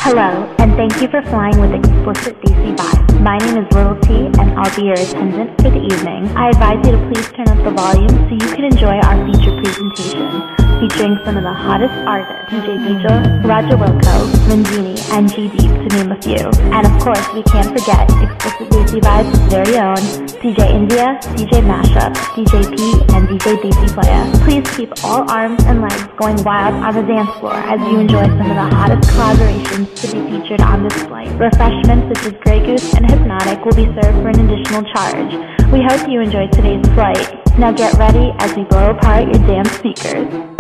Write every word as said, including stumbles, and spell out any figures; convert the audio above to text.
Hello, and thank you for flying with Explicit D C Vibes. My name is Little T, and I'll be your attendant for the evening. I advise you to please turn up the volume so you can enjoy our feature presentation, featuring some of the hottest artists, D J Beetle, Roger Wilco, Mangini, and G-Deep, to name a few. And of course, we can't forget Explicit D C Vibes' very own D J India, D J Mashup, D J P, and D J D C Playa. Please keep all arms and legs going wild on the dance floor as you enjoy some of the hottest collaborations to be featured on this flight. Refreshments such as Grey Goose and Hypnotic will be served for an additional charge. We hope you enjoyed today's flight. Now get ready as we blow apart your damn speakers.